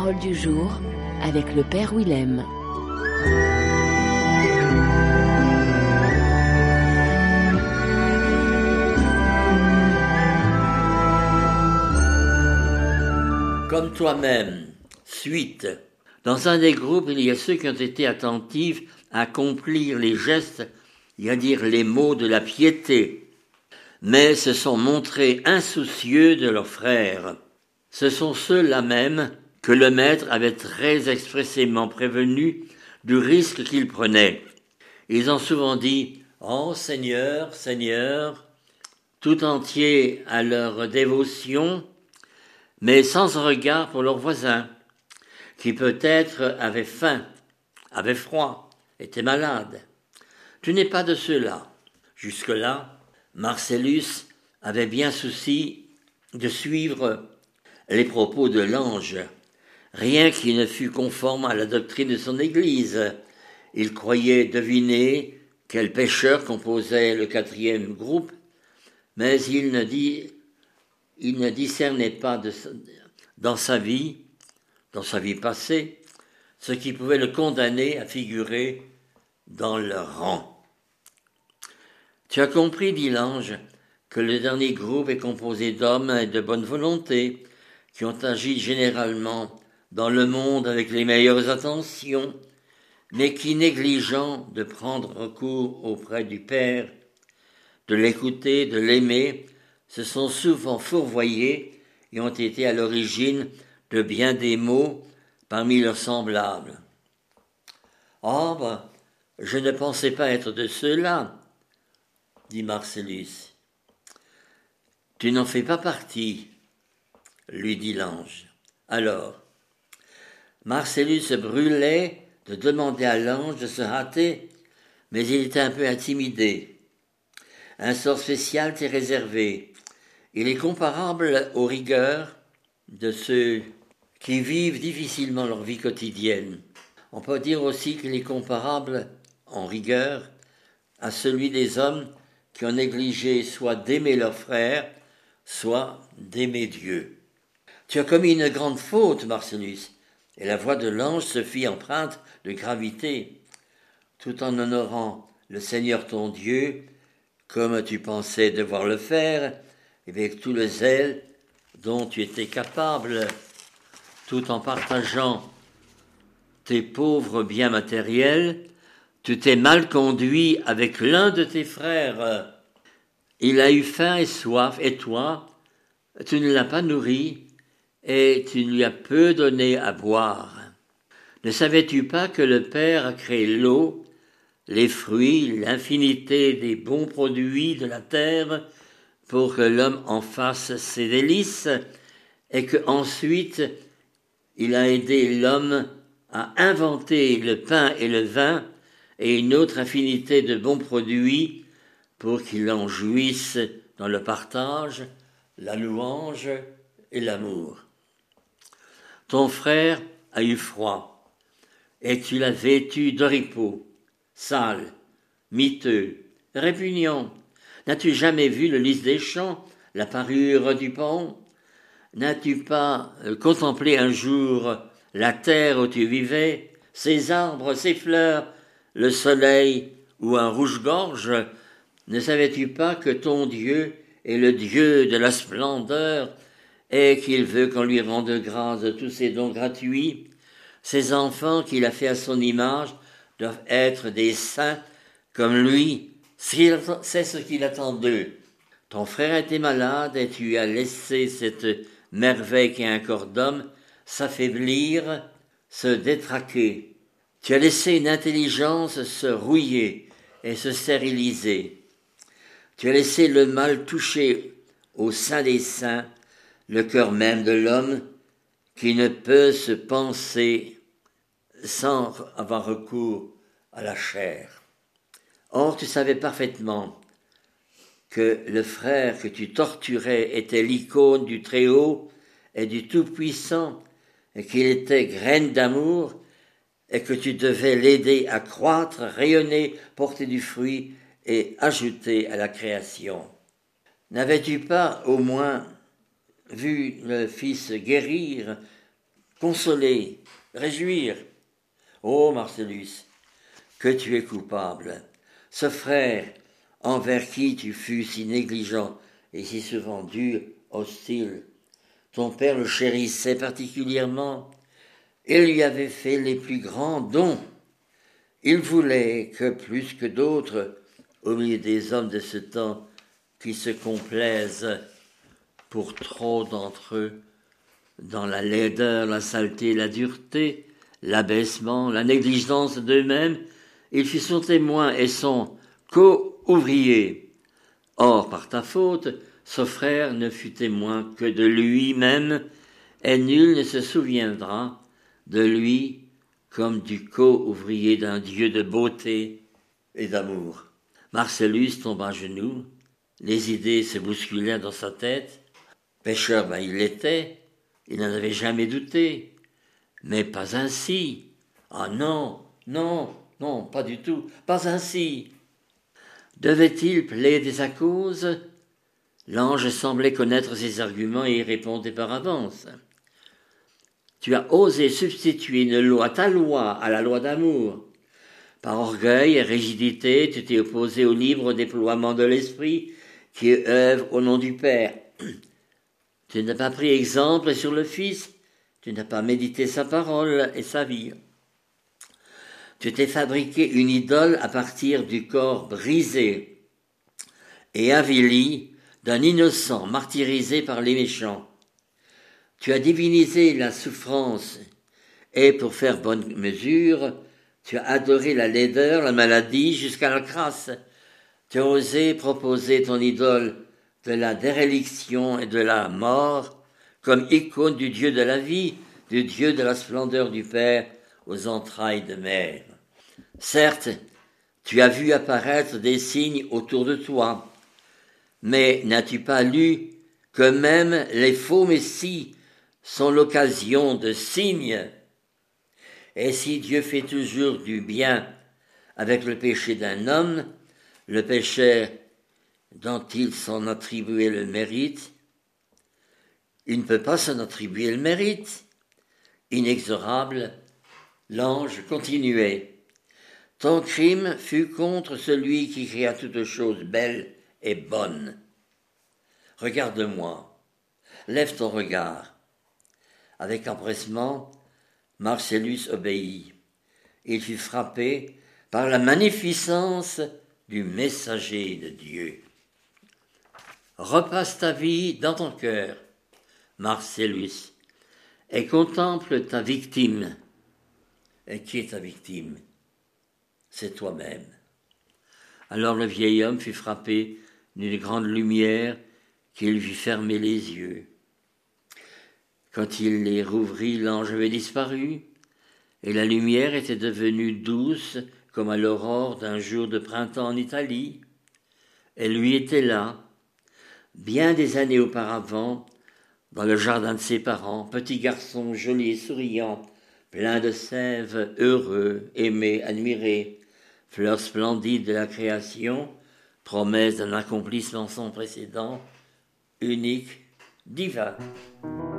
Parole du jour avec le Père Willem. Comme toi-même, suite. Dans un des groupes, il y a ceux qui ont été attentifs à accomplir les gestes, c'est-à-dire les mots de la piété, mais se sont montrés insoucieux de leurs frères. Ce sont ceux-là même que le maître avait très expressément prévenus du risque qu'ils prenaient. Ils ont souvent dit « Oh Seigneur, Seigneur », tout entier à leur dévotion, mais sans regard pour leurs voisins, qui peut-être avaient faim, avaient froid, étaient malades. Tu n'es pas de ceux-là. Jusque-là, Marcellus avait bien souci de suivre les propos de l'ange, rien qui ne fût conforme à la doctrine de son Église. Il croyait deviner quel pécheur composait le quatrième groupe, mais il ne discernait pas dans sa vie passée, ce qui pouvait le condamner à figurer dans leur rang. Tu as compris, dit l'ange, que le dernier groupe est composé d'hommes et de bonne volonté, qui ont agi généralement dans le monde avec les meilleures intentions, mais qui, négligeant de prendre recours auprès du Père, de l'écouter, de l'aimer, se sont souvent fourvoyés et ont été à l'origine de bien des maux parmi leurs semblables. « Oh, je ne pensais pas être de ceux-là, dit Marcellus. « Tu n'en fais pas partie, lui dit l'ange. Alors, Marcellus se brûlait de demander à l'ange de se hâter, mais il était un peu intimidé. Un sort spécial t'est réservé. Il est comparable aux rigueurs de ceux qui vivent difficilement leur vie quotidienne. On peut dire aussi qu'il est comparable en rigueur à celui des hommes qui ont négligé soit d'aimer leurs frères, soit d'aimer Dieu. Tu as commis une grande faute, Marcellus, et la voix de l'ange se fit empreinte de gravité, tout en honorant le Seigneur ton Dieu, comme tu pensais devoir le faire, avec tout le zèle dont tu étais capable, tout en partageant tes pauvres biens matériels, tu t'es mal conduit avec l'un de tes frères. Il a eu faim et soif, et toi, tu ne l'as pas nourri, et tu lui as peu donné à boire. Ne savais-tu pas que le Père a créé l'eau, les fruits, l'infinité des bons produits de la terre, pour que l'homme en fasse ses délices, et que ensuite il a aidé l'homme à inventer le pain et le vin et une autre infinité de bons produits pour qu'il en jouisse dans le partage, la louange et l'amour. Ton frère a eu froid, et tu l'as vêtu d'oripeaux, sale, miteux, répugnant. N'as-tu jamais vu le lys des champs, la parure du pont? N'as-tu pas contemplé un jour la terre où tu vivais, ses arbres, ses fleurs, le soleil ou un rouge-gorge? Ne savais-tu pas que ton Dieu est le Dieu de la splendeur et qu'il veut qu'on lui rende grâce de tous ses dons gratuits? Ces enfants qu'il a fait à son image doivent être des saints comme lui. C'est ce qu'il attend d'eux. Ton frère était malade et tu as laissé cette merveille qui est un corps d'homme s'affaiblir, se détraquer. Tu as laissé une intelligence se rouiller et se stériliser. Tu as laissé le mal toucher au sein des saints, le cœur même de l'homme qui ne peut se penser sans avoir recours à la chair. Or, tu savais parfaitement que le frère que tu torturais était l'icône du Très-Haut et du Tout-Puissant, et qu'il était graine d'amour, et que tu devais l'aider à croître, rayonner, porter du fruit et ajouter à la création. N'avais-tu pas au moins vu le Fils guérir consoler, réjouir. Ô Marcellus, que tu es coupable. Ce frère, envers qui tu fus si négligent et si souvent dur, hostile, ton père le chérissait particulièrement et lui avait fait les plus grands dons. Il voulait que, plus que d'autres, au milieu des hommes de ce temps qui se complaisent pour trop d'entre eux dans la laideur, la saleté, la dureté, l'abaissement, la négligence d'eux-mêmes, il fut son témoin et son co-ouvrier. Or, par ta faute, ce frère ne fut témoin que de lui-même, et nul ne se souviendra de lui comme du co-ouvrier d'un Dieu de beauté et d'amour. Marcellus tomba à genoux, les idées se bousculèrent dans sa tête. Pécheur, il l'était, il n'en avait jamais douté, mais pas ainsi. Ah non, non, non, pas du tout, pas ainsi. Devait-il plaider sa cause? L'ange semblait connaître ses arguments et y répondait par avance. Tu as osé substituer une loi, ta loi, à la loi d'amour. Par orgueil et rigidité, tu t'es opposé au libre déploiement de l'esprit qui œuvre au nom du Père. Tu n'as pas pris exemple sur le Fils, tu n'as pas médité sa parole et sa vie. Tu t'es fabriqué une idole à partir du corps brisé et avili d'un innocent martyrisé par les méchants. Tu as divinisé la souffrance et, pour faire bonne mesure, tu as adoré la laideur, la maladie jusqu'à la crasse. Tu as osé proposer ton idole de la déréliction et de la mort comme icône du Dieu de la vie, du Dieu de la splendeur du Père aux entrailles de mer. Certes, tu as vu apparaître des signes autour de toi, mais n'as-tu pas lu que même les faux messies sont l'occasion de signes? Et si Dieu fait toujours du bien avec le péché d'un homme, le péché dont il s'en attribuait le mérite, il ne peut pas s'en attribuer le mérite. Inexorable, l'ange continuait. Ton crime fut contre celui qui créa toutes choses belles et bonnes. Regarde-moi, lève ton regard. Avec empressement, Marcellus obéit. Il fut frappé par la magnificence du messager de Dieu. Repasse ta vie dans ton cœur, Marcellus, et contemple ta victime. Et qui est ta victime? C'est toi-même. Alors le vieil homme fut frappé d'une grande lumière qui lui fit fermer les yeux. Quand il les rouvrit, l'ange avait disparu, et la lumière était devenue douce comme à l'aurore d'un jour de printemps en Italie. Elle lui était là, bien des années auparavant, dans le jardin de ses parents, petit garçon joli et souriant, plein de sève, heureux, aimé, admiré, fleur splendide de la création, promesse d'un accomplissement sans précédent, unique, divin.